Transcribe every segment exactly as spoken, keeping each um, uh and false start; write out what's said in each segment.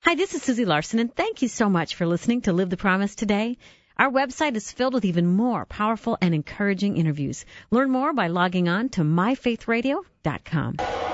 Hi, this is Susie Larson, and thank you so much for listening to Live the Promise today. Our website is filled with even more powerful and encouraging interviews. Learn more by logging on to my faith radio dot com.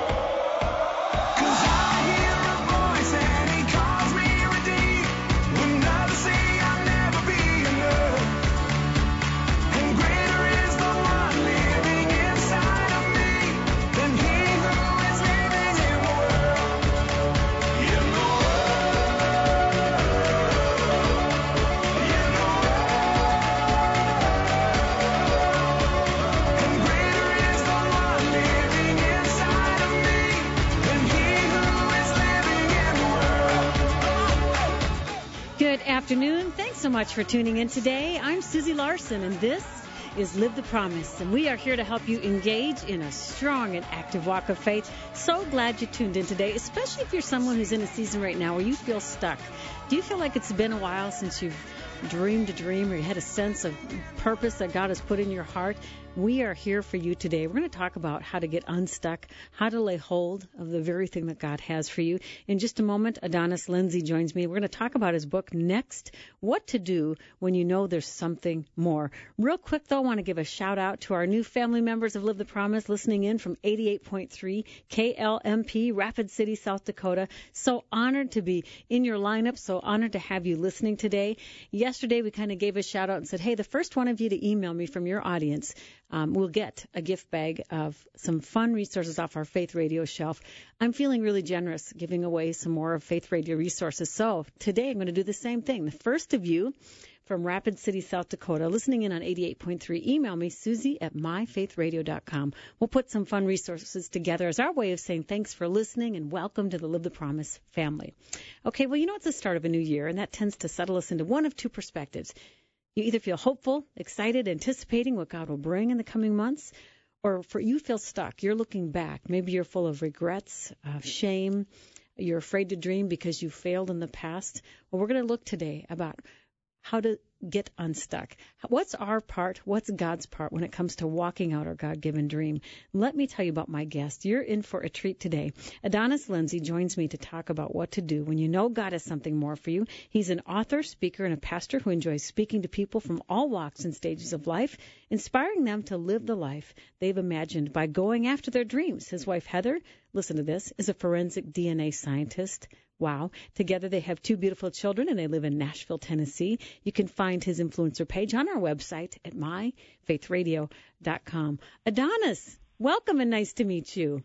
Good afternoon. Thanks so much for tuning in today. I'm Susie Larson, and this is Live the Promise, and we are here to help you engage in a strong and active walk of faith. So glad you tuned in today, especially if you're someone who's in a season right now where you feel stuck. Do you feel like it's been a while since you've dreamed a dream or you had a sense of purpose that God has put in your heart? We are here for you today. We're going to talk about how to get unstuck, how to lay hold of the very thing that God has for you. In just a moment, Adonis Lindsay joins me. We're going to talk about his book, Next, What to Do When You Know There's Something More. Real quick, though, I want to give a shout-out to our new family members of Live the Promise listening in from eighty-eight point three K L M P, Rapid City, South Dakota. So honored to be in your lineup, so honored to have you listening today. Yesterday, we kind of gave a shout-out and said, hey, the first one of you to email me from your audience Um, we'll get a gift bag of some fun resources off our Faith Radio shelf. I'm feeling really generous giving away some more of Faith Radio resources. So today I'm going to do the same thing. The first of you from Rapid City, South Dakota, listening in on eighty-eight point three, email me, Susie at my faith radio dot com. We'll put some fun resources together as our way of saying thanks for listening and welcome to the Live the Promise family. Okay, well, you know, it's the start of a new year, and that tends to settle us into one of two perspectives. You either feel hopeful, excited, anticipating what God will bring in the coming months, or for you feel stuck. You're looking back. Maybe you're full of regrets, uh, shame. You're afraid to dream because you failed in the past. Well, we're going to look today about how to get unstuck. What's our part? What's God's part when it comes to walking out our God-given dream? Let me tell you about my guest. You're in for a treat today. Adonis Lindsay joins me to talk about what to do when you know God has something more for you. He's an author, speaker, and a pastor who enjoys speaking to people from all walks and stages of life, inspiring them to live the life they've imagined by going after their dreams. His wife, Heather, listen to this, is a forensic D N A scientist. Wow. Together they have two beautiful children, and they live in Nashville, Tennessee. You can find his influencer page on our website at my faith radio dot com. Adonis, welcome and nice to meet you.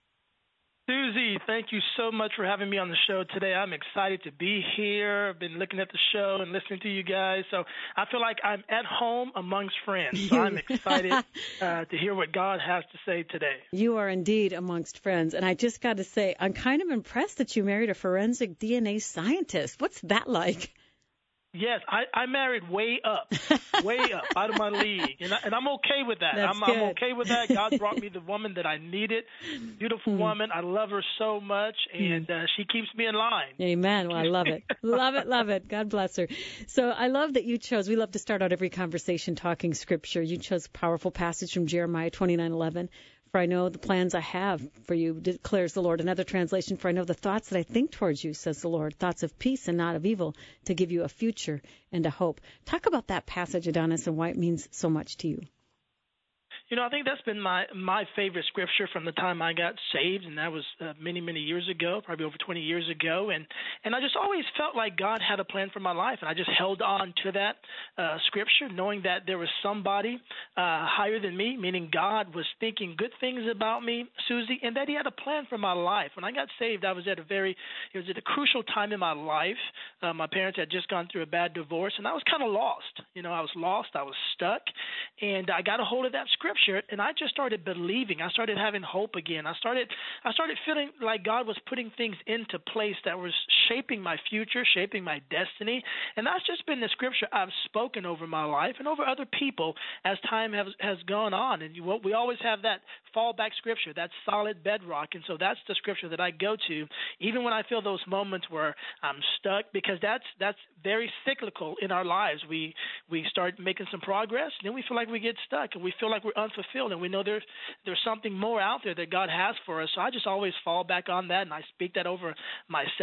Susie, thank you so much for having me on the show today. I'm excited to be here. I've been looking at the show and listening to you guys, so I feel like I'm at home amongst friends. So I'm excited uh, to hear what God has to say today. You are indeed amongst friends, and I just got to say, I'm kind of impressed that you married a forensic D N A scientist. What's that like? Yes, I, I married way up, way up, out of my league, and, I, and I'm okay with that. That's I'm, good. I'm okay with that. God brought me the woman that I needed, beautiful mm. woman. I love her so much, and uh, she keeps me in line. Amen. Well, I love it. love it, love it. God bless her. So I love that you chose, we love to start out every conversation talking Scripture. You chose a powerful passage from Jeremiah twenty-nine eleven. For I know the plans I have for you, declares the Lord. Another translation, for I know the thoughts that I think towards you, says the Lord, thoughts of peace and not of evil, to give you a future and a hope. Talk about that passage, Adonis, and why it means so much to you. You know, I think that's been my my favorite scripture from the time I got saved, and that was uh, many, many years ago, probably over twenty years ago. And, and I just always felt like God had a plan for my life, and I just held on to that uh, scripture, knowing that there was somebody uh, higher than me, meaning God was thinking good things about me, Susie, and that he had a plan for my life. When I got saved, I was at a very, it was at a crucial time in my life. Uh, my parents had just gone through a bad divorce, and I was kind of lost. You know, I was lost. I was stuck, and I got a hold of that scripture. And I just started believing. I started having hope again. I started I started feeling like God was putting things into place that was shaping my future, shaping my destiny. And that's just been the scripture I've spoken over my life and over other people as time has, has gone on. And you, we always have that fallback scripture, that solid bedrock. And so that's the scripture that I go to, even when I feel those moments where I'm stuck, because that's that's very cyclical in our lives. We we start making some progress, and then we feel like we get stuck, and we feel like we're unfulfilled, and we know there's there's something more out there that God has for us. So I just always fall back on that, and I speak that over myself. I speak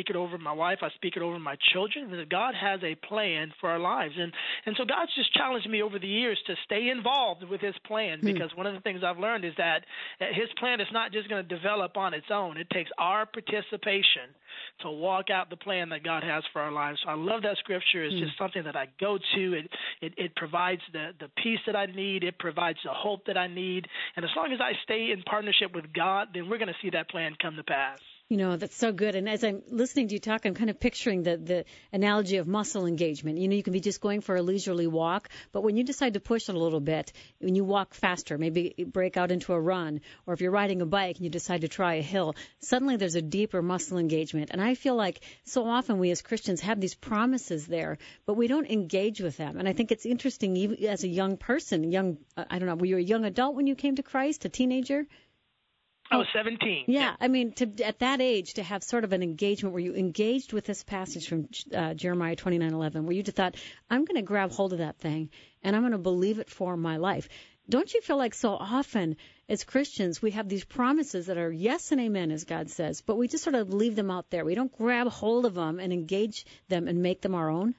speak it over my wife. I speak it over my children. That God has a plan for our lives. And, and so God's just challenged me over the years to stay involved with his plan, because mm. one of the things I've learned is that his plan is not just going to develop on its own. It takes our participation to walk out the plan that God has for our lives. So I love that scripture. It's mm. just something that I go to. It, it, it provides the, the peace that I need. It provides the hope that I need. And as long as I stay in partnership with God, then we're going to see that plan come to pass. You know, that's so good. And as I'm listening to you talk, I'm kind of picturing the, the analogy of muscle engagement. You know, you can be just going for a leisurely walk, but when you decide to push it a little bit, when you walk faster, maybe break out into a run, or if you're riding a bike and you decide to try a hill, suddenly there's a deeper muscle engagement. And I feel like so often we as Christians have these promises there, but we don't engage with them. And I think it's interesting, even as a young person, young, I don't know, were you a young adult when you came to Christ, a teenager? I was seventeen. Yeah, yeah. I mean, to, at that age, to have sort of an engagement where you engaged with this passage from uh, Jeremiah twenty-nine eleven, where you just thought, I'm going to grab hold of that thing, and I'm going to believe it for my life. Don't you feel like so often as Christians we have these promises that are yes and amen, as God says, but we just sort of leave them out there. We don't grab hold of them and engage them and make them our own?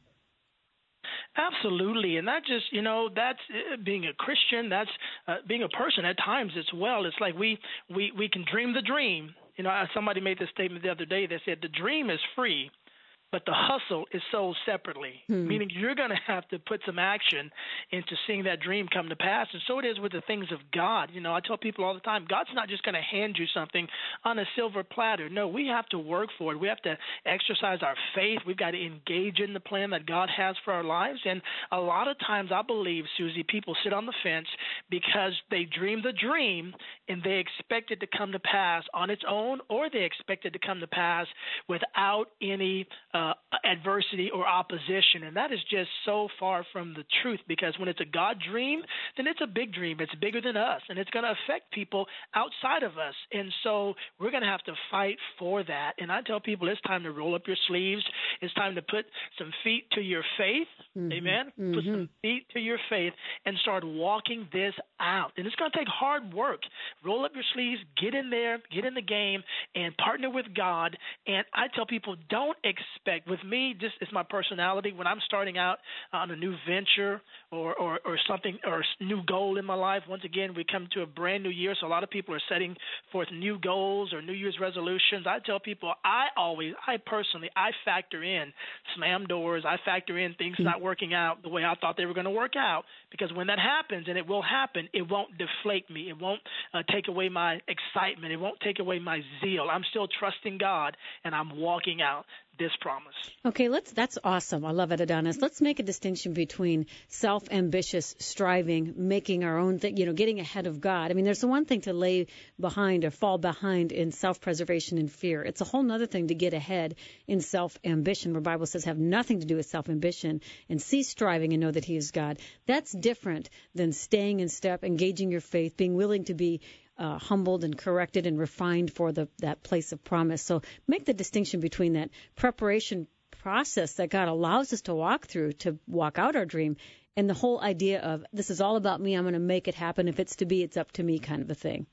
Absolutely, and that just, you know, that's uh, being a Christian, that's uh, being a person at times as well. It's like we, we, we can dream the dream. You know, somebody made this statement the other day. They said the dream is free, but the hustle is sold separately, hmm. meaning you're going to have to put some action into seeing that dream come to pass. And so it is with the things of God. You know, I tell people all the time, God's not just going to hand you something on a silver platter. No, we have to work for it. We have to exercise our faith. We've got to engage in the plan that God has for our lives. And a lot of times, I believe, Susie, people sit on the fence because they dream the dream and they expect it to come to pass on its own, or they expect it to come to pass without any uh, adversity or opposition. And that is just so far from the truth, because when it's a God dream, then it's a big dream. It's bigger than us, and it's going to affect people outside of us. And so we're going to have to fight for that. And I tell people it's time to roll up your sleeves. It's time to put some feet to your faith. Mm-hmm. Amen? Mm-hmm. Put some feet to your faith and start walking this out. And it's going to take hard work. Roll up your sleeves, get in there, get in the game, and partner with God. And I tell people, don't expect, with me, just it's my personality, when I'm starting out on a new venture or, or, or something, or a new goal in my life, once again, we come to a brand new year, so a lot of people are setting forth new goals or New Year's resolutions. I tell people, I always, I personally, I factor in slam doors. I factor in things not working out the way I thought they were going to work out, because when that happens, and it will happen, it won't deflate me. It won't uh, take away my excitement. It won't take away my zeal. I'm still trusting God, and I'm walking out this promise. Okay, let's. That's awesome. I love it, Adonis. Let's make a distinction between self-ambitious striving, making our own thing, you know, getting ahead of God. I mean, there's the one thing to lay behind or fall behind in self-preservation and fear. It's a whole other thing to get ahead in self-ambition, where the Bible says have nothing to do with self-ambition and cease striving and know that He is God. That's different than staying in step, engaging your faith, being willing to be Uh, humbled and corrected and refined for the that place of promise. So make the distinction between that preparation process that God allows us to walk through to walk out our dream, and the whole idea of this is all about me, I'm going to make it happen. If it's to be, it's up to me kind of a thing.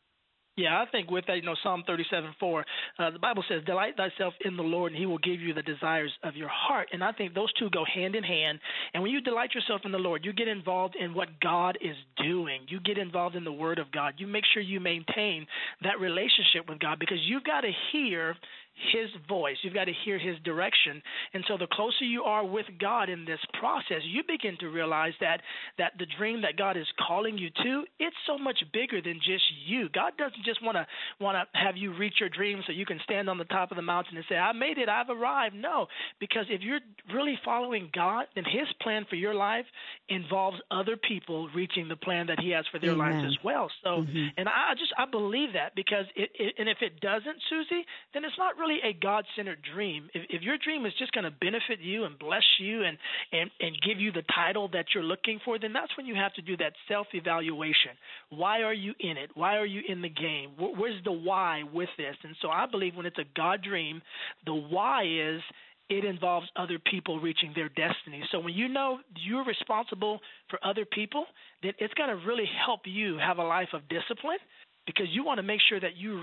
Yeah, I think with that, you know, Psalm thirty-seven four, uh, the Bible says, delight thyself in the Lord, and He will give you the desires of your heart. And I think those two go hand in hand. And when you delight yourself in the Lord, you get involved in what God is doing. You get involved in the Word of God. You make sure you maintain that relationship with God, because you've got to hear His voice. You've got to hear His direction. And so the closer you are with God in this process, you begin to realize that that the dream that God is calling you to, it's so much bigger than just you. God doesn't just want to want to have you reach your dream so you can stand on the top of the mountain and say, I made it, I've arrived. No, because if you're really following God, then His plan for your life involves other people reaching the plan that He has for their Amen. lives as well. So, mm-hmm. and I just, I believe that, because it, it, and if it doesn't, Susie, then it's not really a God-centered dream. If, if your dream is just going to benefit you and bless you and, and, and give you the title that you're looking for, then that's when you have to do that self-evaluation. Why are you in it? Why are you in the game? Where's the why with this? And so I believe when it's a God dream, the why is it involves other people reaching their destiny. So when you know you're responsible for other people, then it's going to really help you have a life of discipline, because you want to make sure that you reach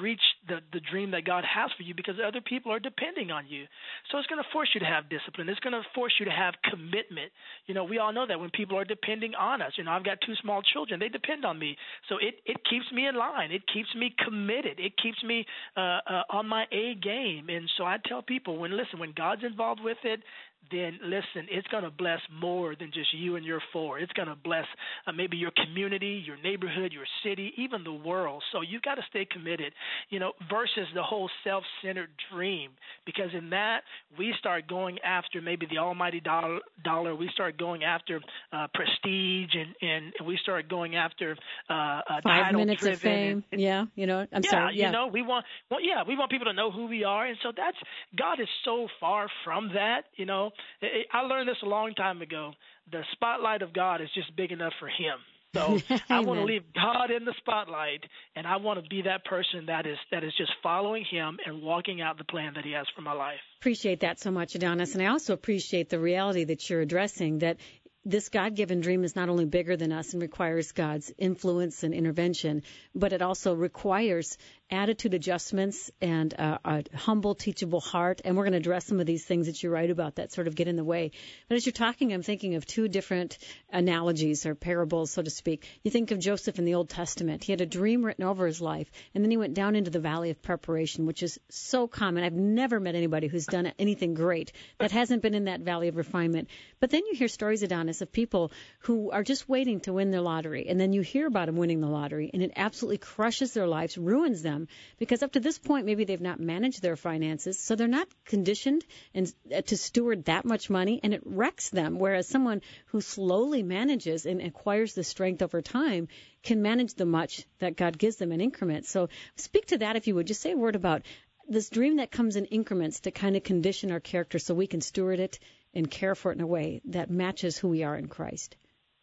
the, the dream that God has for you because other people are depending on you. So it's going to force you to have discipline. It's going to force you to have commitment. You know, we all know that when people are depending on us. You know, I've got two small children. They depend on me. So it, it keeps me in line. It keeps me committed. It keeps me uh, uh, on my A game. And so I tell people, when listen, when God's involved with it, then listen, it's going to bless more than just you and your four. It's going to bless uh, maybe your community, your neighborhood, your city, even the world. So you've got to stay committed, you know, versus the whole self-centered dream, because in that we start going after maybe the almighty dollar. dollar. We start going after uh, prestige, and, and we start going after uh, uh, five minutes of fame. And, and, yeah, you know, I'm yeah, sorry. Yeah, you know, we want, well, yeah, we want people to know who we are, and so that's God is so far from that, you know. I learned this a long time ago. The spotlight of God is just big enough for him. So I want to leave God in the spotlight, and I want to be that person that is that is just following him and walking out the plan that he has for my life. Appreciate that so much, Adonis. And I also appreciate the reality that you're addressing, that this God-given dream is not only bigger than us and requires God's influence and intervention, but it also requires attitude adjustments and uh, a humble, teachable heart. And we're going to address some of these things that you write about that sort of get in the way. But as you're talking, I'm thinking of two different analogies or parables, so to speak. You think of Joseph in the Old Testament. He had a dream written over his life, and then he went down into the valley of preparation, which is so common. I've never met anybody who's done anything great that hasn't been in that valley of refinement. But then you hear stories, Adonis, of people who are just waiting to win their lottery, and then you hear about them winning the lottery, and it absolutely crushes their lives, ruins them, because up to this point, maybe they've not managed their finances, so they're not conditioned and uh, to steward that much money, and it wrecks them, whereas someone who slowly manages and acquires the strength over time can manage the much that God gives them in increments. So speak to that, if you would. Just say a word about this dream that comes in increments to kind of condition our character so we can steward it and care for it in a way that matches who we are in Christ.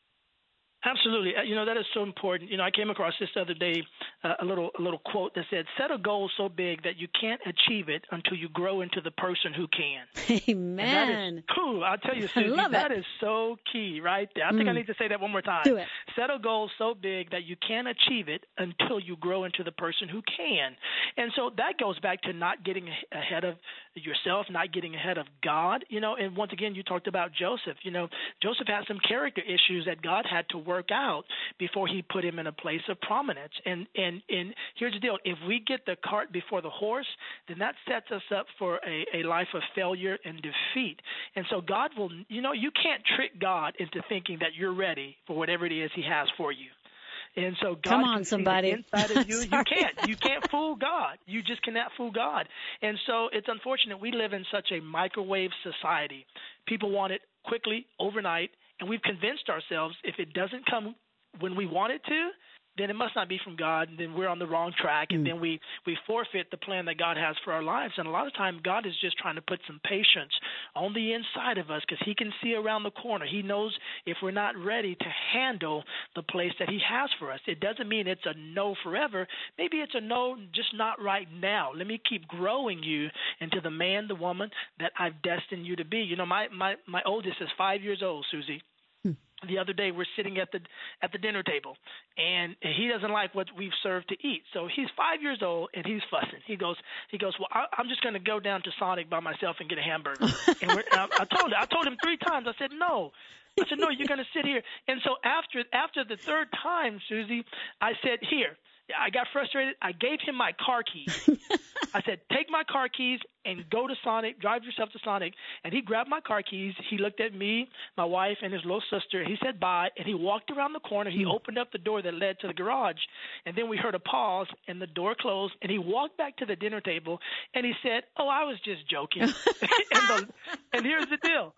Absolutely. You know, that is so important. You know, I came across this the other day, uh, a little a little quote that said, set a goal so big that you can't achieve it until you grow into the person who can. Amen. And that is cool. I'll tell you, Susie, that is so key right there. I think mm. I need to say that one more time. Do it. Set a goal so big that you can't achieve it until you grow into the person who can. And so that goes back to not getting ahead of yourself, not getting ahead of God. You know, and once again, you talked about Joseph. You know, Joseph had some character issues that God had to work out before he put him in a place of prominence. And, and, and here's the deal. If we get the cart before the horse, then that sets us up for a, a life of failure and defeat. And so God will, you know, you can't trick God into thinking that you're ready for whatever it is he has for you. And so God Come on, can somebody. see the inside of you. You can't. You can't fool God. You just cannot fool God. And so it's unfortunate we live in such a microwave society. People want it quickly, overnight, and we've convinced ourselves if it doesn't come when we want it to, then it must not be from God, and then we're on the wrong track, and mm. then we, we forfeit the plan that God has for our lives. And a lot of time, God is just trying to put some patience on the inside of us because he can see around the corner. He knows if we're not ready to handle the place that he has for us. It doesn't mean it's a no forever. Maybe it's a no, just not right now. Let me keep growing you into the man, the woman that I've destined you to be. You know, my, my, my oldest is five years old, Susie. The other day, we're sitting at the at the dinner table, and he doesn't like what we've served to eat. So he's five years old, and he's fussing. He goes, he goes. Well, I, I'm just going to go down to Sonic by myself and get a hamburger. And we're, I, I told I told him three times. I said no. I said no. You're going to sit here. And so after after the third time, Susie, I said here. I got frustrated. I gave him my car keys. I said, take my car keys and go to Sonic, drive yourself to Sonic. And he grabbed my car keys. He looked at me, my wife, and his little sister. He said bye, and he walked around the corner. He opened up the door that led to the garage. And then we heard a pause, and the door closed. And he walked back to the dinner table, and he said, oh, I was just joking. and, the, and here's the deal.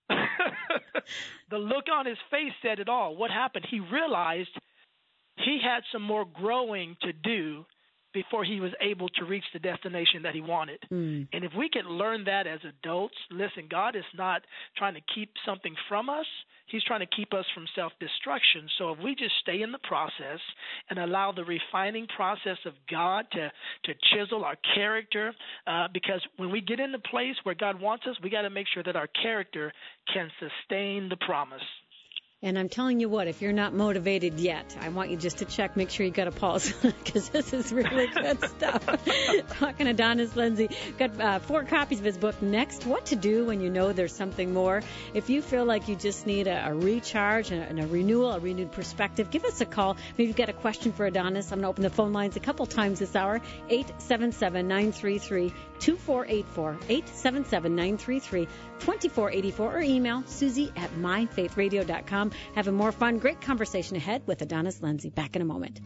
The look on his face said it all. What happened? He realized he had some more growing to do before he was able to reach the destination that he wanted. Mm. And if we could learn that as adults, listen, God is not trying to keep something from us. He's trying to keep us from self-destruction. So if we just stay in the process and allow the refining process of God to, to chisel our character, uh, because when we get in the place where God wants us, we got to make sure that our character can sustain the promise. And I'm telling you what, if you're not motivated yet, I want you just to check, make sure you got a pulse, because this is really good stuff. Talking to Adonis Lindsay. Got uh, four copies of his book, Next, What to Do When You Know There's Something More. If you feel like you just need a, a recharge and a, and a renewal, a renewed perspective, give us a call. Maybe you've got a question for Adonis. I'm going to open the phone lines a couple times this hour. eight seven seven, nine three three, two four eight four, eight seven seven, nine three three, two four eight four, or email Susie at my faith radio dot com. Having more fun, great conversation ahead with Adonis Lindsay. Back in a moment.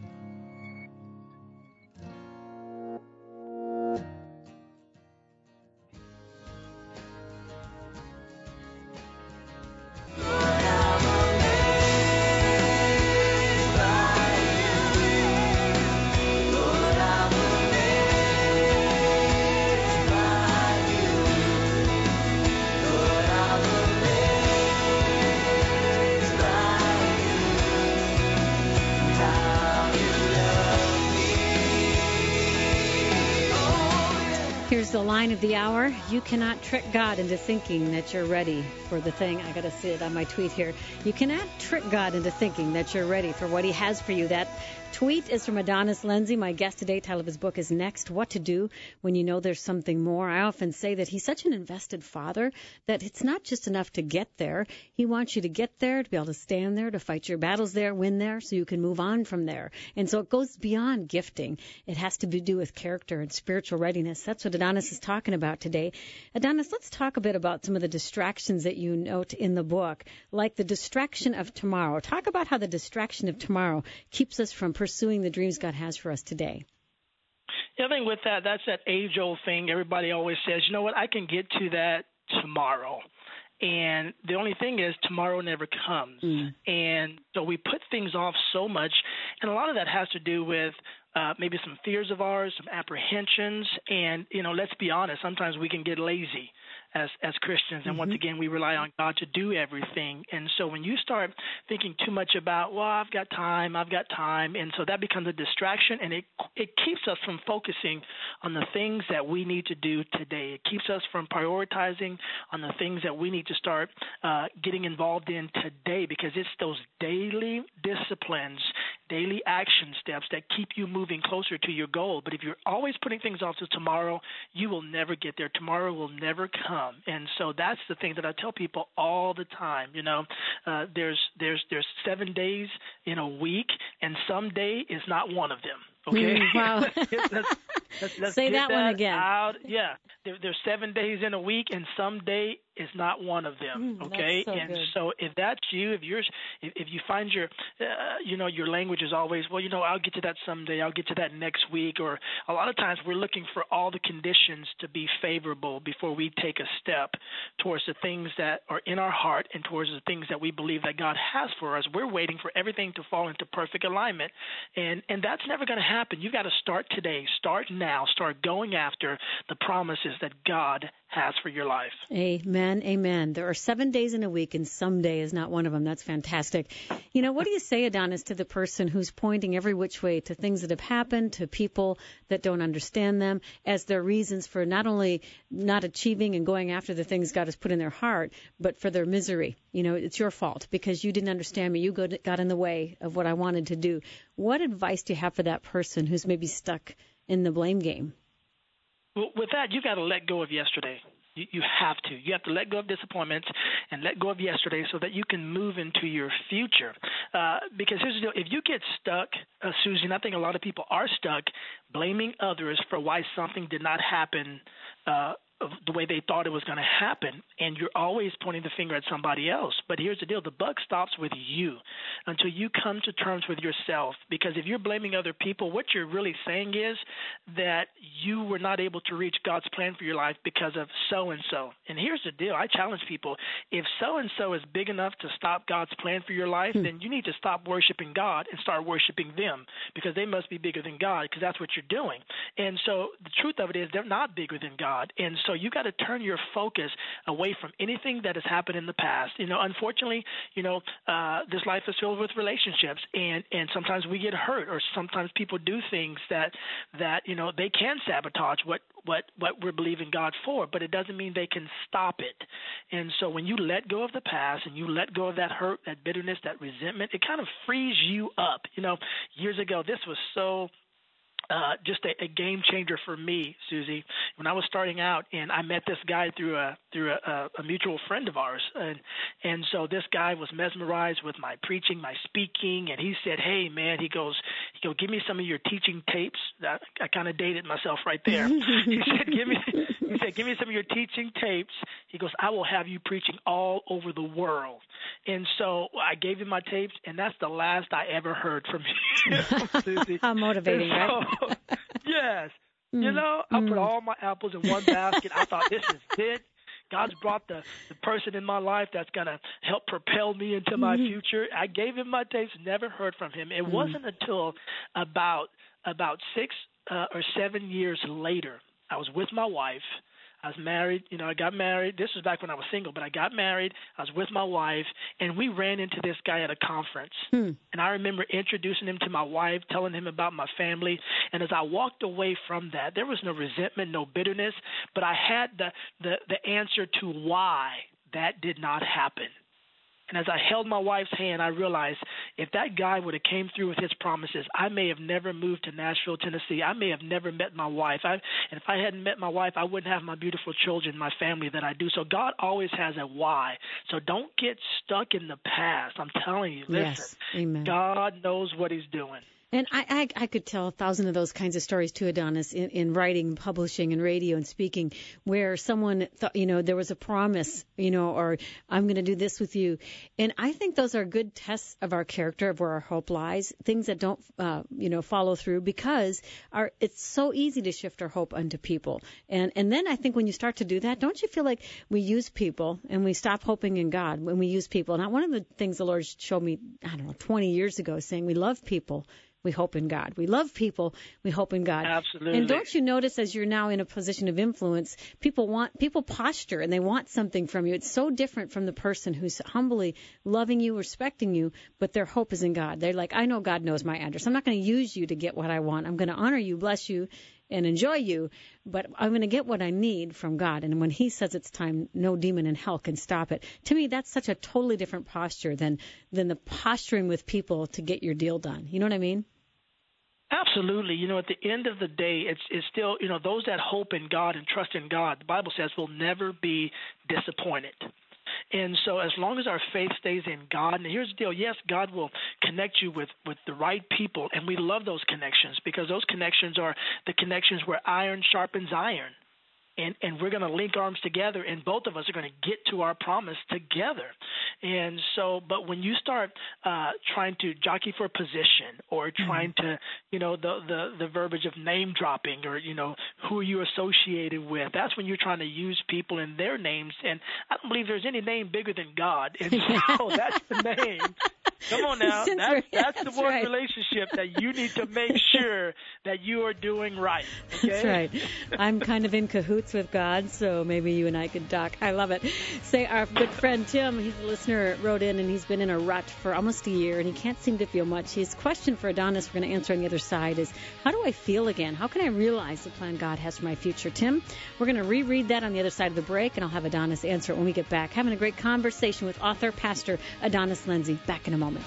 Here's the line of the hour. You cannot trick God into thinking that you're ready for the thing. I got to see it on my tweet here. You cannot trick God into thinking that you're ready for what he has for you. That tweet is from Adonis Lindsay. My guest today, title of his book is Next, What to Do When You Know There's Something More. I often say that he's such an invested father that it's not just enough to get there. He wants you to get there, to be able to stand there, to fight your battles there, win there, so you can move on from there. And so it goes beyond gifting. It has to be do with character and spiritual readiness. That's what Adonis is talking about today. Adonis, let's talk a bit about some of the distractions that you note in the book, like the distraction of tomorrow. Talk about how the distraction of tomorrow keeps us from pursuing the dreams God has for us today. Yeah, I think with that, that's that age-old thing. Everybody always says, you know what, I can get to that tomorrow. And the only thing is tomorrow never comes. Mm. And so we put things off so much. And a lot of that has to do with uh, maybe some fears of ours, some apprehensions. And, you know, let's be honest, sometimes we can get lazy as as Christians. And mm-hmm. once again, we rely on God to do everything. And so when you start thinking too much about, well, I've got time, I've got time, and so that becomes a distraction, and it it keeps us from focusing on the things that we need to do today. It keeps us from prioritizing on the things that we need to start uh, getting involved in today, because it's those daily disciplines, daily action steps that keep you moving closer to your goal. But if you're always putting things off to tomorrow, you will never get there. Tomorrow will never come. And so that's the thing that I tell people all the time. You know, uh, there's there's there's seven days in a week, and some day is not one of them. Okay. Mm, wow. let's, let's, let's, let's Say that, that one again. Out. Yeah. There, there's seven days in a week, and some day is not one of them. Mm, okay. So and good. so if that's you, if you're, if, if you find your, uh, you know, your language is always, well, you know, I'll get to that someday. I'll get to that next week. Or a lot of times we're looking for all the conditions to be favorable before we take a step towards the things that are in our heart and towards the things that we believe that God has for us. We're waiting for everything to fall into perfect alignment, and and that's never going to happen. You've got to start today. Start now. Start going after the promises that God has for your life. Amen. Amen. There are seven days in a week, and some day is not one of them. That's fantastic. You know, what do you say, Adonis, to the person who's pointing every which way to things that have happened, to people that don't understand them, as their reasons for not only not achieving and going after the things God has put in their heart, but for their misery? You know, it's your fault because you didn't understand me. You got in the way of what I wanted to do. What advice do you have for that person who's maybe stuck in the blame game? Well, with that, you've got to let go of yesterday. You, you have to. You have to let go of disappointments and let go of yesterday so that you can move into your future. Uh, because here's the deal. If you get stuck, uh, Susie, and I think a lot of people are stuck, blaming others for why something did not happen uh, the way they thought it was going to happen, and you're always pointing the finger at somebody else. But here's the deal. The buck stops with you until you come to terms with yourself, because if you're blaming other people, what you're really saying is that you were not able to reach God's plan for your life because of so-and-so. And here's the deal. I challenge people. If so-and-so is big enough to stop God's plan for your life, hmm. then you need to stop worshiping God and start worshiping them, because they must be bigger than God, because that's what you're doing. And so the truth of it is they're not bigger than God. And so you got to turn your focus away from anything that has happened in the past. You know, unfortunately, you know, uh, this life is filled with relationships, and, and sometimes we get hurt, or sometimes people do things that, that, you know, they can sabotage what, what what we're believing God for, but it doesn't mean they can stop it. And so when you let go of the past and you let go of that hurt, that bitterness, that resentment, it kind of frees you up. You know, years ago, this was so Uh, just a, a game changer for me, Susie. When I was starting out, and I met this guy through a through a, a mutual friend of ours, and and so this guy was mesmerized with my preaching, my speaking, and he said, "Hey, man," he goes, he goes, "Give me some of your teaching tapes." I, I kind of dated myself right there. He said, "Give me," he said, "Give me some of your teaching tapes." He goes, "I will have you preaching all over the world." And so I gave him my tapes, and that's the last I ever heard from him, Susie. How motivating, so, right? Yes. Mm, you know, I mm. put all my apples in one basket. I thought, this is it. God's brought the, the person in my life that's going to help propel me into my mm-hmm. future. I gave him my tapes, never heard from him. It mm. wasn't until about about six uh, or seven years later, I was with my wife. I was married, you know, I got married. This was back when I was single, but I got married. I was with my wife, and we ran into this guy at a conference. Hmm. And I remember introducing him to my wife, telling him about my family. And as I walked away from that, there was no resentment, no bitterness, but I had the, the, the answer to why that did not happen. And as I held my wife's hand, I realized if that guy would have came through with his promises, I may have never moved to Nashville, Tennessee. I may have never met my wife. I, and if I hadn't met my wife, I wouldn't have my beautiful children, my family that I do. So God always has a why. So don't get stuck in the past. I'm telling you, listen, yes. Amen. God knows what he's doing. And I, I, I could tell a thousand of those kinds of stories too, Adonis, in, in writing, publishing, and radio and speaking, where someone thought, you know, there was a promise, you know, or I'm going to do this with you. And I think those are good tests of our character, of where our hope lies, things that don't, uh, you know, follow through, because our, it's so easy to shift our hope unto people. And, and then I think when you start to do that, don't you feel like we use people and we stop hoping in God when we use people? And one of the things the Lord showed me, I don't know, twenty years ago, saying we love people. We hope in God. We love people. We hope in God. Absolutely. And don't you notice, as you're now in a position of influence, people want people posture and they want something from you. It's so different from the person who's humbly loving you, respecting you, but their hope is in God. They're like, I know God knows my address. I'm not going to use you to get what I want. I'm going to honor you, bless you, and enjoy you, but I'm going to get what I need from God. And when he says it's time, no demon in hell can stop it. To me, that's such a totally different posture than than the posturing with people to get your deal done. You know what I mean? Absolutely. You know, at the end of the day, it's, it's still, you know, those that hope in God and trust in God, the Bible says, will never be disappointed. And so as long as our faith stays in God, and here's the deal, yes, God will connect you with, with the right people, and we love those connections because those connections are the connections where iron sharpens iron. And, and we're going to link arms together, and both of us are going to get to our promise together. And so, but when you start uh, trying to jockey for a position or trying mm-hmm. to, you know, the, the, the verbiage of name dropping or, you know, who are you associated with, that's when you're trying to use people in their names. And I don't believe there's any name bigger than God. And so that's the name. Come on now. That's, that's, that's the one right. relationship that you need to make sure that you are doing right. Okay? That's right. I'm kind of in cahoots with God, so maybe you and I could talk. I love it. Say, our good friend Tim, he's a listener, wrote in, and he's been in a rut for almost a year, and he can't seem to feel much. His question for Adonis, we're going to answer on the other side, is how do I feel again? How can I realize the plan God has for my future? Tim, we're going to reread that on the other side of the break, and I'll have Adonis answer it when we get back. Having a great conversation with author, pastor Adonis Lenzy. Back in a moment.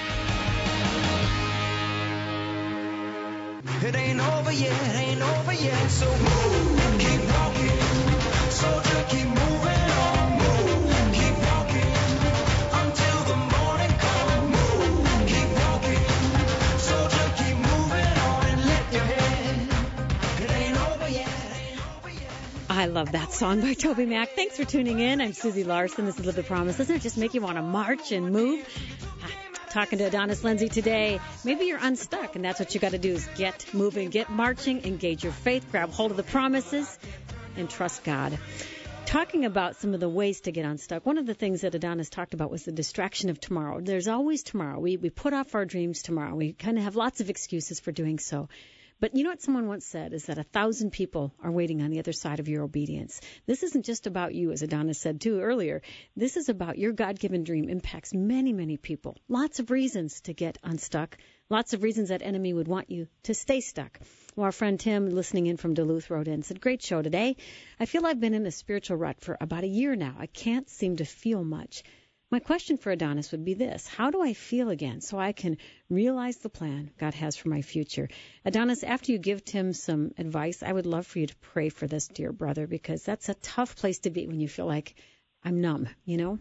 It ain't over yet, ain't over yet, so move, keep walking, soldier, keep moving on, move, keep walking, until the morning comes, move, keep walking, soldier, keep moving on, and lift your head, it ain't over yet, ain't over yet. I love that song by Toby Mac. Thanks for tuning in. I'm Susie Larson. This is Live the Promise. Doesn't it just make you want to march and move? Talking to Adonis Lenzy today. Maybe you're unstuck, and that's what you got to do is get moving, get marching, engage your faith, grab hold of the promises, and trust God. Talking about some of the ways to get unstuck, one of the things that Adonis talked about was the distraction of tomorrow. There's always tomorrow. We we put off our dreams tomorrow. We kind of have lots of excuses for doing so. But you know what someone once said is that a thousand people are waiting on the other side of your obedience. This isn't just about you, as Adonis said too earlier. This is about your God-given dream impacts many, many people. Lots of reasons to get unstuck. Lots of reasons that enemy would want you to stay stuck. Well, our friend Tim, listening in from Duluth, wrote in, said, great show today. I feel I've been in a spiritual rut for about a year now. I can't seem to feel much. My question for Adonis would be this: how do I feel again so I can realize the plan God has for my future? Adonis, after you give Tim some advice, I would love for you to pray for this dear brother, because that's a tough place to be when you feel like I'm numb, you know?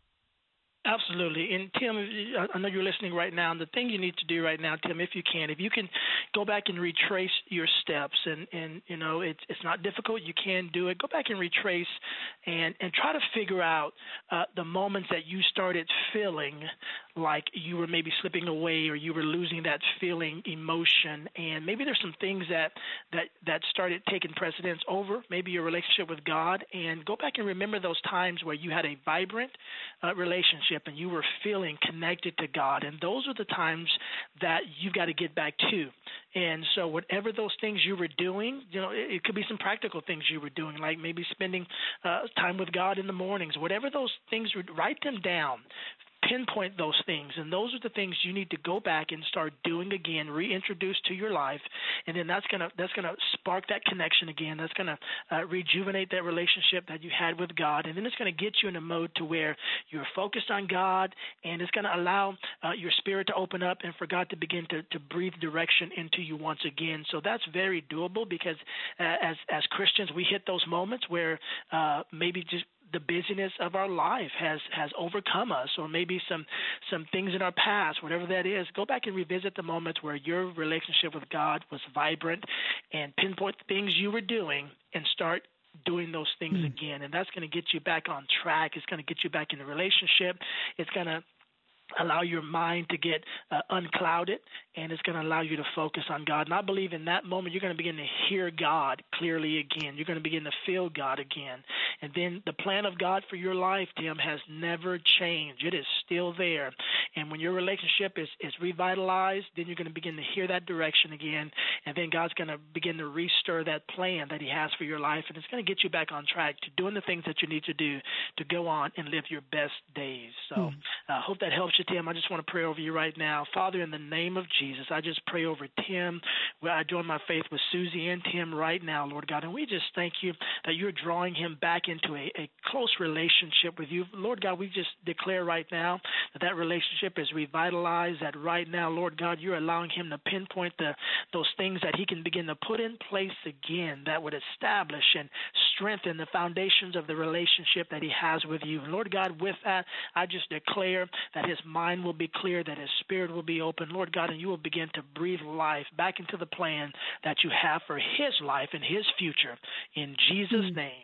Absolutely. And Tim, I know you're listening right now, and the thing you need to do right now, Tim, if you can, if you can go back and retrace your steps, and, and you know, it's it's not difficult. You can do it. Go back and retrace and, and try to figure out uh, the moments that you started feeling like you were maybe slipping away, or you were losing that feeling, emotion, and maybe there's some things that, that, that started taking precedence over maybe your relationship with God, and go back and remember those times where you had a vibrant uh, relationship and you were feeling connected to God, and those are the times that you've got to get back to. And so whatever those things you were doing, you know, it, it could be some practical things you were doing, like maybe spending uh, time with God in the mornings. Whatever those things, write them down. Pinpoint those things, and those are the things you need to go back and start doing again, reintroduce to your life, and then that's gonna that's gonna spark that connection again. That's gonna uh, rejuvenate that relationship that you had with God, and then it's gonna get you in a mode to where you're focused on God, and it's gonna allow uh, your spirit to open up and for God to begin to, to breathe direction into you once again. So that's very doable, because uh, as as Christians, we hit those moments where uh, maybe just the busyness of our life has, has overcome us, or maybe some some things in our past, whatever that is. Go back and revisit the moments where your relationship with God was vibrant, and pinpoint the things you were doing and start doing those things mm. again. And that's going to get you back on track. It's going to get you back in the relationship. It's going to allow your mind to get uh, unclouded, and it's going to allow you to focus on God. And I believe in that moment you're going to begin to hear God clearly again. You're going to begin to feel God again. And then the plan of God for your life, Tim, has never changed. It is still there. And when your relationship is, is revitalized, then you're going to begin to hear that direction again, and then God's going to begin to restir that plan that he has for your life, and it's going to get you back on track to doing the things that you need to do to go on and live your best days. So I mm. uh, hope that helps you, Tim. I just want to pray over you right now. Father, in the name of Jesus, I just pray over Tim. Where I join my faith with Susie and Tim right now, Lord God, and we just thank you that you're drawing him back into a, a close relationship with you. Lord God, we just declare right now that that relationship is revitalized, that right now, Lord God, you're allowing him to pinpoint the those things that he can begin to put in place again that would establish and strengthen the foundations of the relationship that he has with you. And Lord God, with that, I just declare that his mind will be clear, that his spirit will be open, Lord God, and you will begin to breathe life back into the plan that you have for his life and his future. In Jesus' mm. name.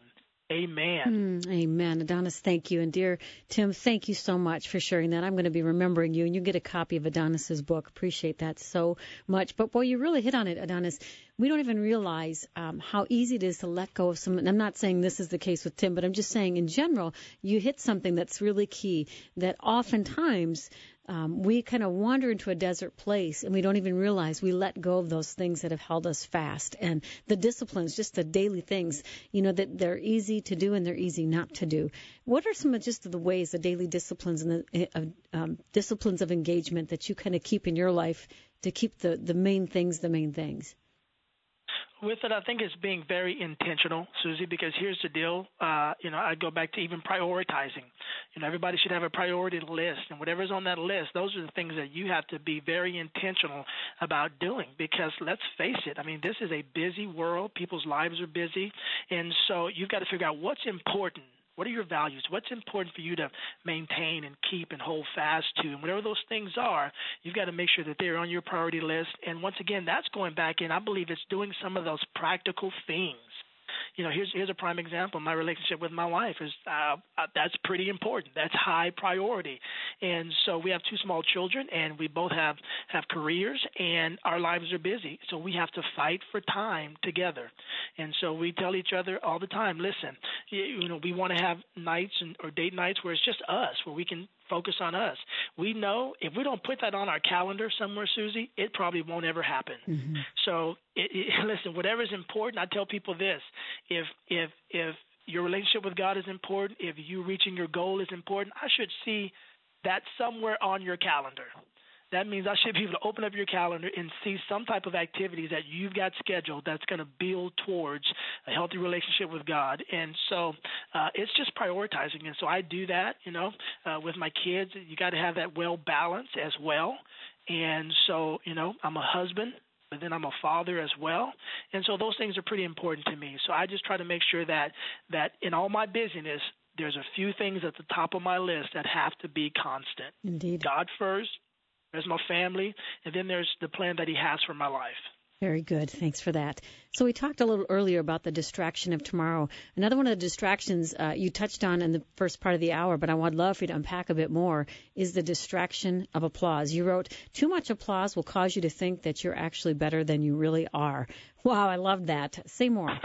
Amen. Mm, amen. Adonis, thank you. And dear Tim, thank you so much for sharing that. I'm going to be remembering you, and you get a copy of Adonis's book. Appreciate that so much. But boy, you really hit on it, Adonis. We don't even realize um, how easy it is to let go of someone. I'm not saying this is the case with Tim, but I'm just saying in general, you hit something that's really key, that oftentimes um, we kind of wander into a desert place and we don't even realize we let go of those things that have held us fast. And the disciplines, just the daily things, you know, that they're easy to do and they're easy not to do. What are some of just the ways, the daily disciplines and the uh, um, disciplines of engagement that you kind of keep in your life to keep the, the main things the main things? With it, I think it's being very intentional, Susie, because here's the deal. Uh, you know, I go back to even prioritizing. You know, everybody should have a priority list, and whatever's on that list, those are the things that you have to be very intentional about doing, because let's face it, I mean, this is a busy world. People's lives are busy, and so you've got to figure out what's important. What are your values? What's important for you to maintain and keep and hold fast to? And whatever those things are, you've got to make sure that they're on your priority list. And once again, that's going back in. I believe it's doing some of those practical things. You know, here's here's a prime example. My relationship with my wife is uh, uh, that's pretty important. That's high priority. And so we have two small children, and we both have, have careers, and our lives are busy. So we have to fight for time together. And so we tell each other all the time, listen, you, you know, we want to have nights and, or date nights where it's just us, where we can focus on us. We know if we don't put that on our calendar somewhere, Susie, it probably won't ever happen. Mm-hmm. So it, it, listen, whatever is important, I tell people this, if if if your relationship with God is important, if you reaching your goal is important, I should see that somewhere on your calendar. that means I should be able to open up your calendar and see some type of activities that you've got scheduled that's going to build towards a healthy relationship with God. And so uh, it's just prioritizing. And so I do that, you know, uh, with my kids. You got to have that well balance as well. And so, you know, I'm a husband, but then I'm a father as well. And so those things are pretty important to me. So I just try to make sure that that in all my busyness, there's a few things at the top of my list that have to be constant. Indeed. God first, there's my family, and then there's the plan that he has for my life. Very good. Thanks for that. So we talked a little earlier about the distraction of tomorrow. Another one of the distractions uh, you touched on in the first part of the hour, but I would love for you to unpack a bit more, is the distraction of applause. You wrote, too much applause will cause you to think that you're actually better than you really are. Wow, I love that. Say more.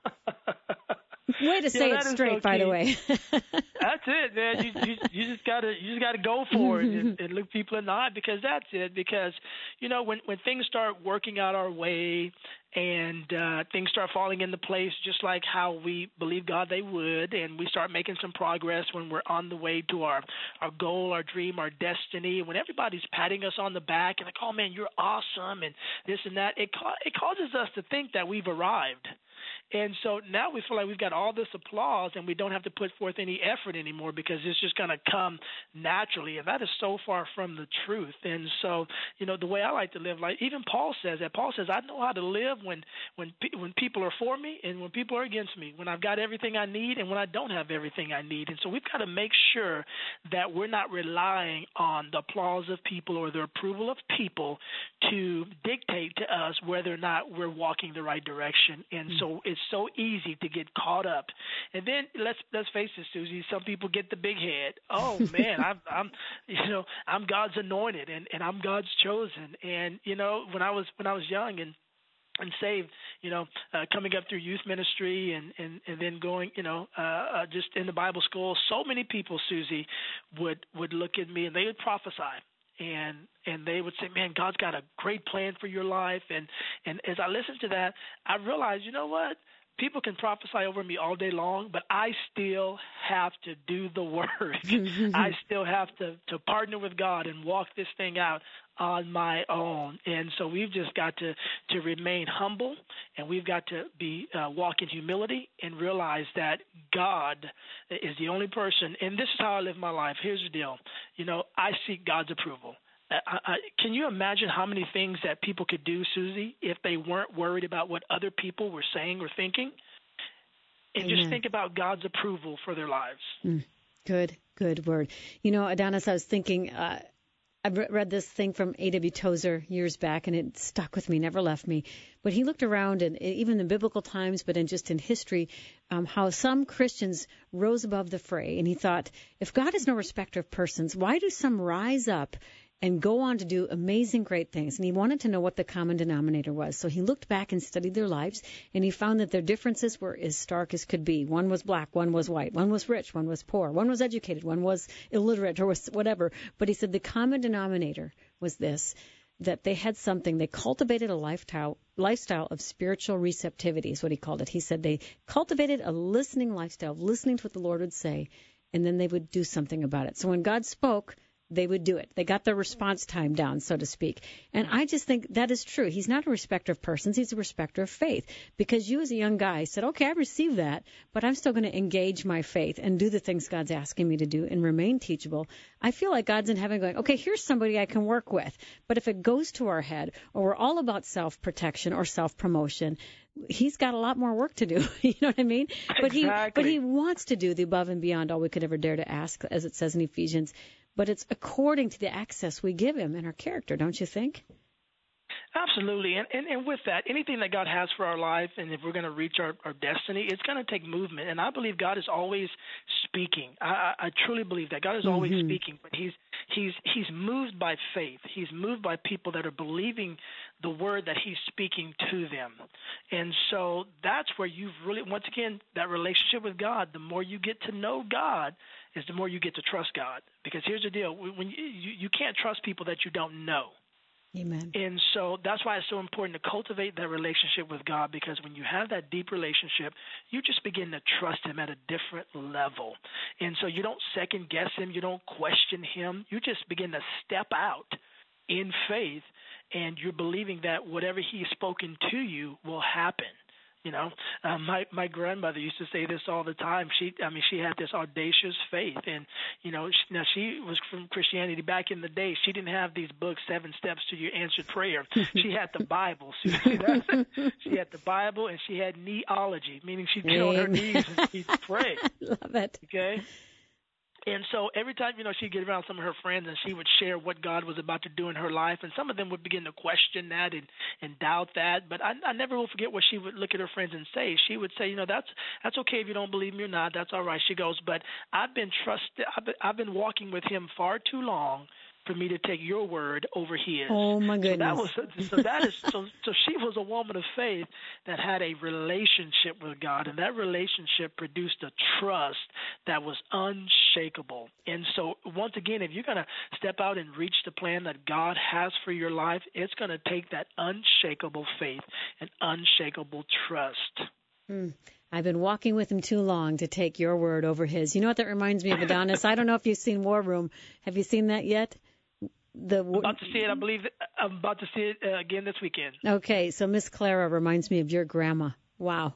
Way to say yeah, it straight, so by the way. That's it, man. You, you, you just gotta you just gotta go for it and, and look people in the eye, because that's it. Because you know when when things start working out our way and uh, things start falling into place, just like how we believe God they would, and we start making some progress when we're on the way to our our goal, our dream, our destiny. When everybody's patting us on the back and like, oh man, you're awesome, and this and that, it ca- it causes us to think that we've arrived. And so now we feel like we've got all this applause and we don't have to put forth any effort anymore because it's just going to come naturally. And that is so far from the truth. And so, you know, the way I like to live, like even Paul says that. Paul says, I know how to live when when when people are for me and when people are against me, when I've got everything I need and when I don't have everything I need. And so we've got to make sure that we're not relying on the applause of people or the approval of people to dictate to us whether or not we're walking the right direction. And so it's so easy to get caught up. And then let's let's face it, Susie, some people get the big head. Oh man, I'm I'm you know, I'm God's anointed and, and I'm God's chosen. And you know, when I was when I was young and and saved, you know, uh, coming up through youth ministry and, and, and then going, you know, uh, uh, just in the Bible school, so many people, Susie, would, would look at me and they would prophesy. And and they would say, man, God's got a great plan for your life. And, and as I listened to that, I realized, you know what? People can prophesy over me all day long, but I still have to do the work. I still have to, to partner with God and walk this thing out on my own. And so we've just got to, to remain humble, and we've got to be uh, walk in humility and realize that God is the only person. And this is how I live my life. Here's the deal. You know, I seek God's approval. I, I, can you imagine how many things that people could do, Susie, if they weren't worried about what other people were saying or thinking? And Amen. Just think about God's approval for their lives. Mm, good, good word. You know, Adonis, I was thinking, uh, I've read this thing from A W Tozer years back, and it stuck with me, never left me. But he looked around, and even in biblical times, but in just in history, um, how some Christians rose above the fray. And he thought, if God is no respecter of persons, why do some rise up and go on to do amazing, great things? And he wanted to know what the common denominator was. So he looked back and studied their lives, and he found that their differences were as stark as could be. One was black, one was white, one was rich, one was poor, one was educated, one was illiterate, or was whatever. But he said the common denominator was this, that they had something, they cultivated a lifestyle, lifestyle of spiritual receptivity is what he called it. He said they cultivated a listening lifestyle, of listening to what the Lord would say, and then they would do something about it. So when God spoke, they would do it. They got their response time down, so to speak. And I just think that is true. He's not a respecter of persons. He's a respecter of faith. Because you as a young guy said, okay, I received that, but I'm still going to engage my faith and do the things God's asking me to do and remain teachable. I feel like God's in heaven going, okay, here's somebody I can work with. But if it goes to our head, or we're all about self-protection or self-promotion, he's got a lot more work to do. You know what I mean? But exactly. he, but he wants to do the above and beyond all we could ever dare to ask, as it says in Ephesians. But it's according to the access we give him and our character, don't you think? Absolutely. And, and and with that, anything that God has for our life, and if we're going to reach our, our destiny, it's going to take movement. And I believe God is always speaking. I, I, I truly believe that. God is always mm-hmm. speaking, but he's he's he's moved by faith. He's moved by people that are believing the word that he's speaking to them. And so that's where you've really, once again, that relationship with God, the more you get to know God, is the more you get to trust God. Because here's the deal. When you, you, you can't trust people that you don't know. Amen. And so that's why it's so important to cultivate that relationship with God, because when you have that deep relationship, you just begin to trust him at a different level. And so you don't second guess him. You don't question him. You just begin to step out in faith, and you're believing that whatever he's spoken to you will happen. You know, uh, my my grandmother used to say this all the time. She, I mean, she had this audacious faith, and you know, she, now she was from Christianity back in the day. She didn't have these books, Seven Steps to Your Answered Prayer. She had the Bible. She, she had the Bible, and she had kneeology, meaning she'd get on her knees and she'd pray. Love it. Okay. And so every time, you know, she'd get around some of her friends and she would share what God was about to do in her life, and some of them would begin to question that and, and doubt that. But I, I never will forget what she would look at her friends and say. She would say, you know, that's that's okay if you don't believe me or not. That's all right. She goes, but I've been trusted. I've been, I've been walking with him far too long for me to take your word over his. Oh my goodness! So that was so that is so. So she was a woman of faith that had a relationship with God, and that relationship produced a trust that was unshakable. And so once again, if you're going to step out and reach the plan that God has for your life, it's going to take that unshakable faith and unshakable trust. Mm. I've been walking with him too long to take your word over his. You know what that reminds me of, Adonis? I don't know if you've seen War Room. Have you seen that yet? The I'm about to see it. I believe I'm about to see it uh, again this weekend. Okay, so Miss Clara reminds me of your grandma. Wow.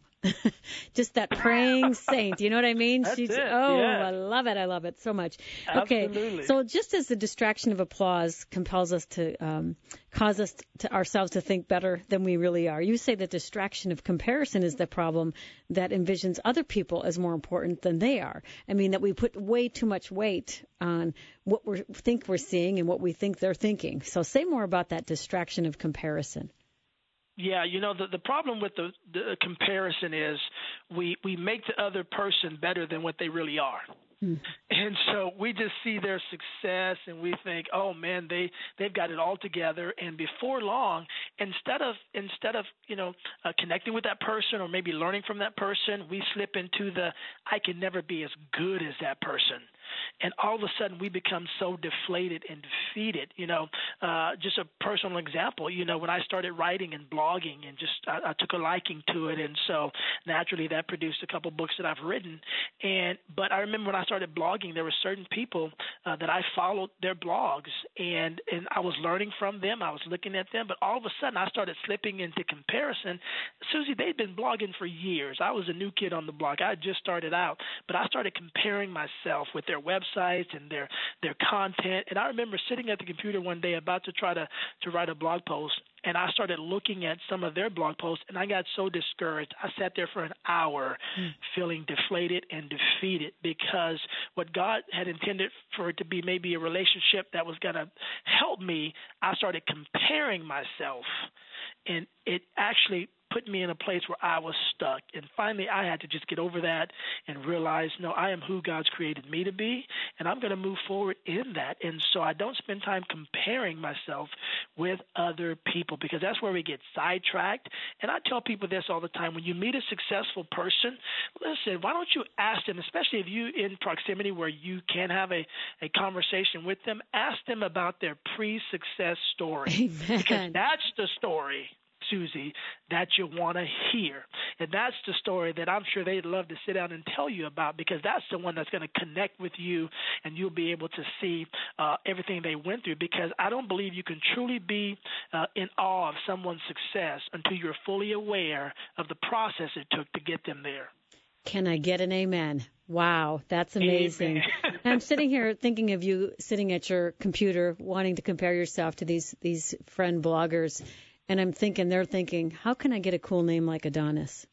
Just that praying saint. You know what I mean? That's She's, it. Oh, Yeah. I love it. I love it so much. Okay. Absolutely. So just as the distraction of applause compels us to um, cause us to ourselves to think better than we really are, you say that distraction of comparison is the problem that envisions other people as more important than they are. I mean, that we put way too much weight on what we think we're seeing and what we think they're thinking. So say more about that distraction of comparison. Yeah, you know, the the problem with the, the comparison is we we make the other person better than what they really are. Hmm. And so we just see their success and we think, oh man, they they've got it all together. And before long, instead of instead of you know uh, connecting with that person or maybe learning from that person, we slip into the I can never be as good as that person. And all of a sudden we become so deflated and defeated. You know, uh, just a personal example, you know, when I started writing and blogging and just I, I took a liking to it. And so naturally that produced a couple books that I've written. And but I remember when I started blogging, there were certain people uh, that I followed their blogs and, and I was learning from them. I was looking at them. But all of a sudden I started slipping into comparison. Susie, they'd been blogging for years. I was a new kid on the blog. I had just started out. But I started comparing myself with their websites and their their content. And I remember sitting at the computer one day about to try to, to write a blog post, and I started looking at some of their blog posts, and I got so discouraged. I sat there for an hour mm. feeling deflated and defeated because what God had intended for it to be maybe a relationship that was going to help me, I started comparing myself, and it actually put me in a place where I was stuck. And finally, I had to just get over that and realize, no, I am who God's created me to be, and I'm going to move forward in that. And so I don't spend time comparing myself with other people because that's where we get sidetracked. And I tell people this all the time. When you meet a successful person, listen, why don't you ask them, especially if you in proximity where you can have a, a conversation with them, ask them about their pre-success story. Amen. Because that's the story, Susie, that you want to hear. And that's the story that I'm sure they'd love to sit down and tell you about because that's the one that's going to connect with you and you'll be able to see uh, everything they went through because I don't believe you can truly be uh, in awe of someone's success until you're fully aware of the process it took to get them there. Can I get an amen? Wow, that's amazing. I'm sitting here thinking of you sitting at your computer wanting to compare yourself to these, these friend bloggers. And I'm thinking, they're thinking, how can I get a cool name like Adonis?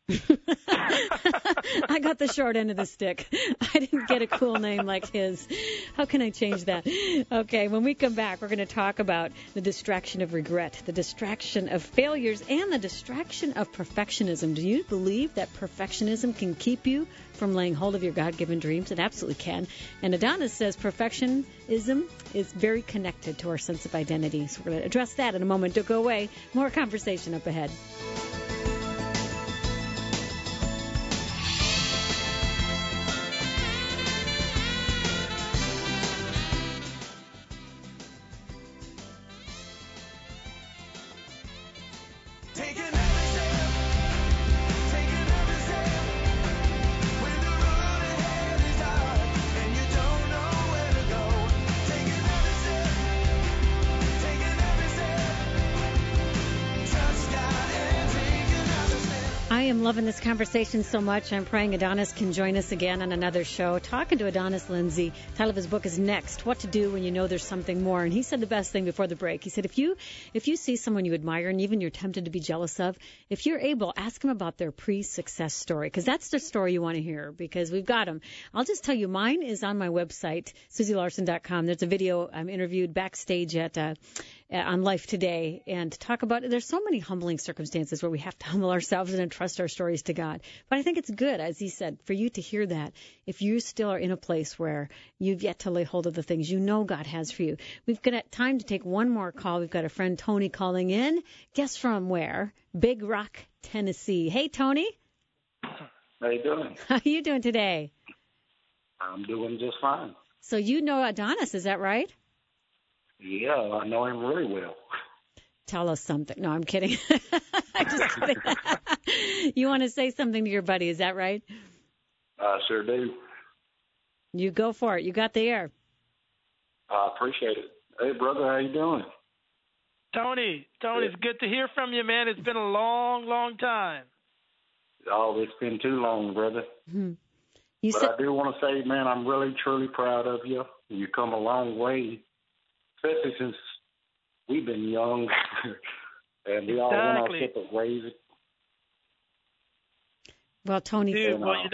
I got the short end of the stick. I didn't get a cool name like his. How can I change that? Okay, when we come back, we're going to talk about the distraction of regret, the distraction of failures, and the distraction of perfectionism. Do you believe that perfectionism can keep you from laying hold of your God-given dreams? It absolutely can. And Adonis says perfectionism is very connected to our sense of identity. So we're going to address that in a moment. Don't go away. More conversation up ahead. Taking every step, taking every I am loving this conversation so much. I'm praying Adonis can join us again on another show. Talking to Adonis Lindsay. Title of his book is Next, What to Do When You Know There's Something More. And he said the best thing before the break. He said, if you if you see someone you admire and even you're tempted to be jealous of, if you're able, ask them about their pre-success story, because that's the story you want to hear, because we've got them. I'll just tell you, mine is on my website, susie larson dot com. There's a video I'm interviewed backstage at uh, on Life Today, and talk about, there's so many humbling circumstances where we have to humble ourselves and entrust our stories to God. But I think it's good, as he said, for you to hear that if you still are in a place where you've yet to lay hold of the things you know God has for you. We've got time to take one more call. We've got a friend, Tony, calling in. Guess from where? Big Rock, Tennessee. Hey, Tony. How you doing? How are you doing today? I'm doing just fine. So you know Adonis, is that right? Yeah, I know him really well. Tell us something. No, I'm kidding. I'm just kidding. You want to say something to your buddy, is that right? I sure do. You go for it. You got the air. I appreciate it. Hey, brother, how you doing? Tony, Tony, it's good to hear from you, man. It's been a long, long time. Oh, it's been too long, brother. Hmm. You but said, I do want to say, man, I'm really, truly proud of you. You've come a long way, especially since we've been young and we all went our Exactly. separate ways. well, Tony, Dude, And, well, uh, you know,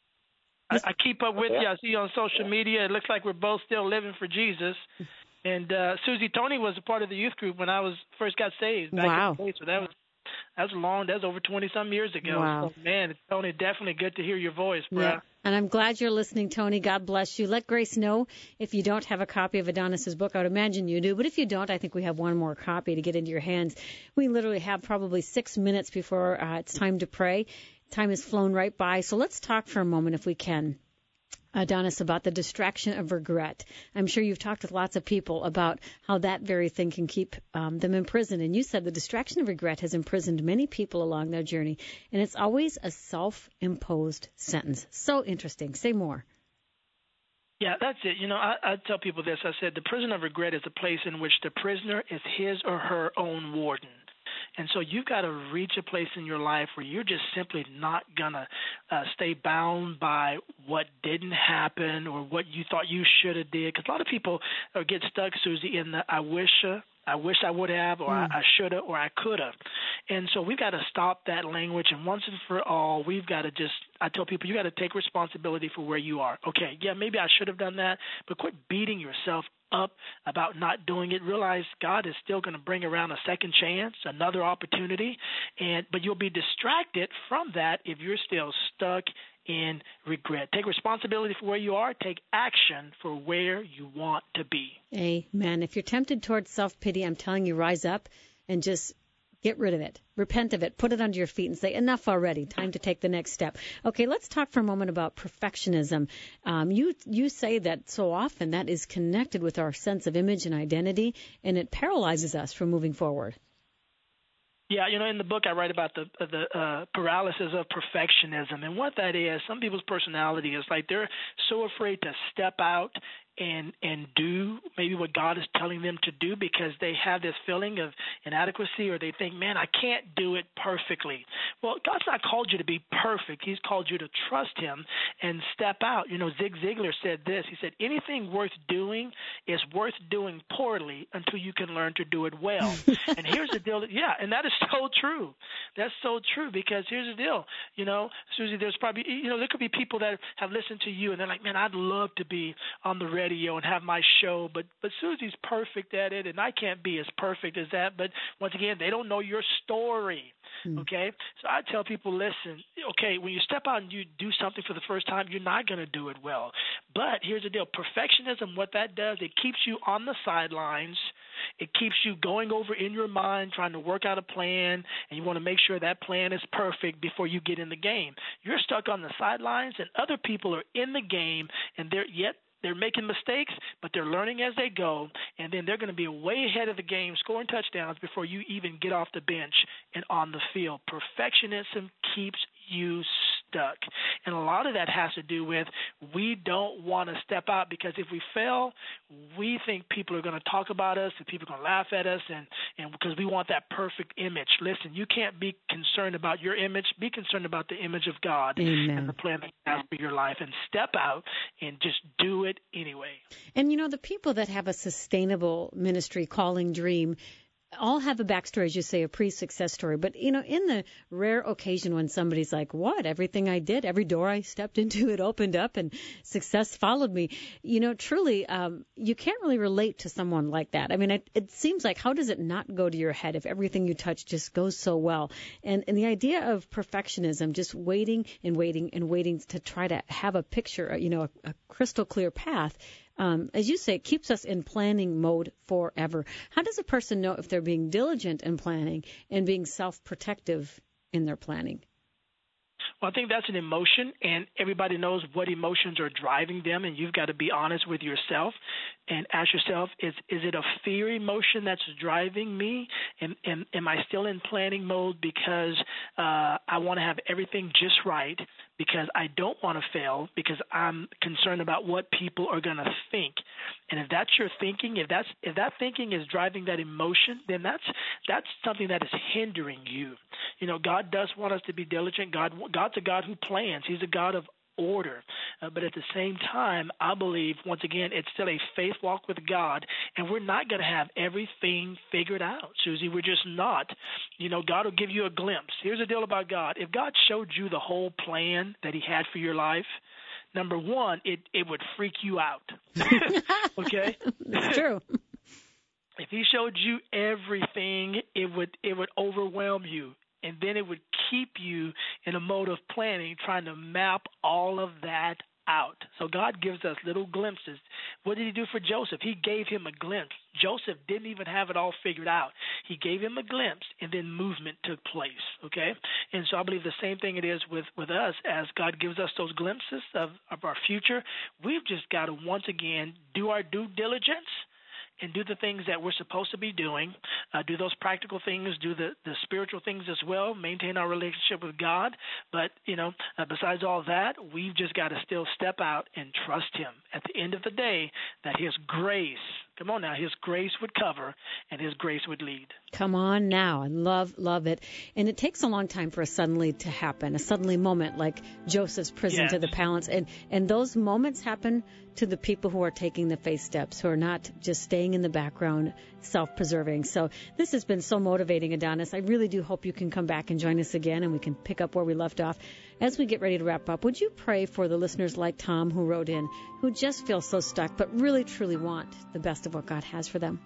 I, I keep up with Yeah. you. I see you on social media. It looks like we're both still living for Jesus. And uh, Susie, Tony was a part of the youth group when I was first got saved. Back Wow. In the States. So that was that was long. That was over twenty some years ago. Wow. So, man, Tony, definitely good to hear your voice, bro. yeah. And I'm glad you're listening, Tony. God bless you. Let Grace know if you don't have a copy of Adonis's book. I would imagine you do. But if you don't, I think we have one more copy to get into your hands. We literally have probably six minutes before uh, it's time to pray. Time has flown right by. So let's talk for a moment, if we can, Adonis, about the distraction of regret. I'm sure you've talked with lots of people about how that very thing can keep um, them in prison. And you said the distraction of regret has imprisoned many people along their journey. And it's always a self-imposed sentence. So interesting. Say more. Yeah, that's it. You know, I, I tell people this. I said the prison of regret is a place in which the prisoner is his or her own warden. And so you've got to reach a place in your life where you're just simply not going to uh, stay bound by what didn't happen or what you thought you should have did. Because a lot of people uh, get stuck, Susie, in the I wish, uh, I wish I would have, or mm. I, I should have, or I could have. And so we've got to stop that language. And once and for all, we've got to just, I tell people, you got to take responsibility for where you are. Okay, yeah, maybe I should have done that, but quit beating yourself up about not doing it. Realize God is still going to bring around a second chance, another opportunity, and but you'll be distracted from that if you're still stuck in regret. Take responsibility for where you are. Take action for where you want to be. Amen. If you're tempted towards self-pity, I'm telling you, rise up and just get rid of it. Repent of it. Put it under your feet and say, enough already. Time to take the next step. Okay, let's talk for a moment about perfectionism. Um, you you say that so often that is connected with our sense of image and identity, and it paralyzes us from moving forward. Yeah, you know, in the book I write about the the uh, paralysis of perfectionism, and what that is. Some people's personality is like they're so afraid to step out and and do maybe what God is telling them to do because they have this feeling of inadequacy, or they think, man, I can't do it perfectly. Well, God's not called you to be perfect. He's called you to trust him and step out. You know, Zig Ziglar said this. He said, anything worth doing is worth doing poorly until you can learn to do it well. And here's the deal. Yeah, and that is so true. That's so true, because here's the deal. You know, Susie, there's probably, you know, there could be people that have listened to you and they're like, man, I'd love to be on the radio and have my show, but but Susie's perfect at it, and I can't be as perfect as that. But once again, they don't know your story. Okay, so I tell people, listen, okay, when you step out and you do something for the first time, you're not going to do it well. But here's the deal. Perfectionism, what that does, it keeps you on the sidelines. It keeps you going over in your mind, trying to work out a plan, and you want to make sure that plan is perfect before you get in the game. You're stuck on the sidelines, and other people are in the game, and they're yet they're making mistakes, but they're learning as they go, and then they're going to be way ahead of the game, scoring touchdowns before you even get off the bench and on the field. Perfectionism keeps you stuck. And a lot of that has to do with we don't want to step out, because if we fail, we think people are going to talk about us and people are going to laugh at us, and, and because we want that perfect image. Listen, you can't be concerned about your image. Be concerned about the image of God. Amen. And the plan that He has for your life, and step out and just do it anyway. And, you know, the people that have a sustainable ministry, calling, dream, all have a backstory, as you say, a pre-success story. But, you know, in the rare occasion when somebody's like, what? Everything I did, every door I stepped into, it opened up and success followed me. You know, truly, um, you can't really relate to someone like that. I mean, it, it seems like, how does it not go to your head if everything you touch just goes so well? And, and the idea of perfectionism, just waiting and waiting and waiting to try to have a picture, you know, a, a crystal clear path, Um, as you say, it keeps us in planning mode forever. How does a person know if they're being diligent in planning and being self-protective in their planning? Well, I think that's an emotion, and everybody knows what emotions are driving them, and you've got to be honest with yourself and ask yourself, is is it a fear emotion that's driving me? Am, am, am I still in planning mode because uh, I want to have everything just right, because I don't want to fail, because I'm concerned about what people are going to think? And if that's your thinking, if that's if that thinking is driving that emotion, then that's that's something that is hindering you. You know, God does want us to be diligent. God, God's a God who plans. He's a God of order. Uh, but at the same time, I believe, once again, it's still a faith walk with God, and we're not going to have everything figured out, Susie. We're just not. You know, God will give you a glimpse. Here's the deal about God. If God showed you the whole plan that He had for your life, number one, it, it would freak you out. Okay? It's true. If He showed you everything, it would it would overwhelm you. And then it would keep you in a mode of planning, trying to map all of that out. So God gives us little glimpses. What did He do for Joseph? He gave him a glimpse. Joseph didn't even have it all figured out. He gave him a glimpse, and then movement took place, okay? And so I believe the same thing it is with, with us. As God gives us those glimpses of, of our future, we've just got to, once again, do our due diligence and do the things that we're supposed to be doing, uh, do those practical things, do the, the spiritual things as well, maintain our relationship with God. But, you know, uh, besides all that, we've just got to still step out and trust Him at the end of the day, that His grace, come on now, His grace would cover and His grace would lead. Come on now. I love, love it. And it takes a long time for a suddenly to happen, a suddenly moment like Joseph's prison Yes. to the palace. And, and those moments happen to the people who are taking the faith steps, who are not just staying in the background, self-preserving. So this has been so motivating, Adonis. I really do hope you can come back and join us again, and we can pick up where we left off. As we get ready to wrap up, would you pray for the listeners like Tom who wrote in, who just feel so stuck, but really, truly want the best of what God has for them?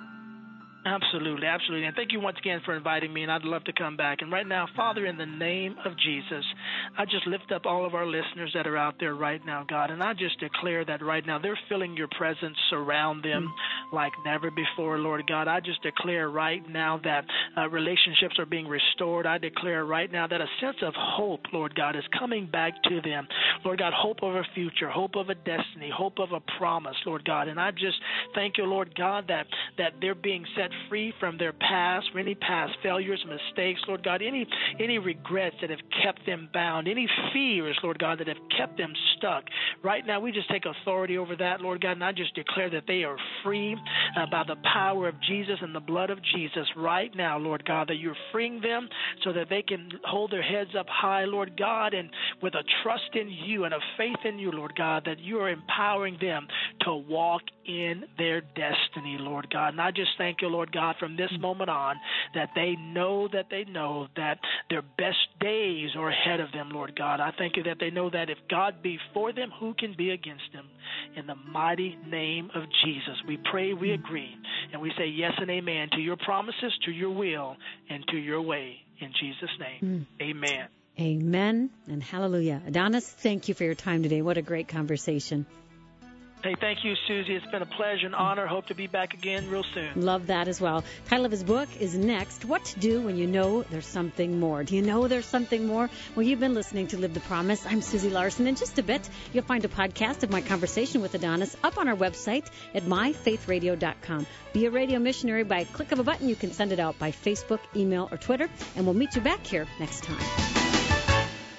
Absolutely, absolutely. And thank you once again for inviting me, and I'd love to come back. And right now, Father, in the name of Jesus, I just lift up all of our listeners that are out there right now, God, and I just declare that right now they're feeling your presence surround them like never before, Lord God. I just declare right now that uh, relationships are being restored. I declare right now that a sense of hope, Lord God, is coming back to them. Lord God, hope of a future, hope of a destiny, hope of a promise, Lord God. And I just thank you, Lord God, that, that they're being set free from their past, any past failures, mistakes, Lord God, any any regrets that have kept them bound, any fears, Lord God, that have kept them stuck. Right now, we just take authority over that, Lord God, and I just declare that they are free uh, by the power of Jesus and the blood of Jesus right now, Lord God, that you're freeing them so that they can hold their heads up high, Lord God, and with a trust in you and a faith in you, Lord God, that you are empowering them to walk in their destiny, Lord God. And I just thank you, Lord God, from this moment on, that they know that they know that their best days are ahead of them, Lord God. I thank you that they know that if God be for them, who can be against them? In the mighty name of Jesus, we pray, we agree, and we say yes and amen to your promises, to your will, and to your way. In Jesus' name, mm. amen. Amen and hallelujah. Adonis, thank you for your time today. What a great conversation. Hey, thank you, Susie. It's been a pleasure and honor. Hope to be back again real soon. Love that as well. Title of his book is Next, What to Do When You Know There's Something More. Do you know there's something more? Well, you've been listening to Live the Promise. I'm Susie Larson. In just a bit, you'll find a podcast of my conversation with Adonis up on our website at my faith radio dot com. Be a radio missionary by a click of a button. You can send it out by Facebook, email, or Twitter, and we'll meet you back here next time.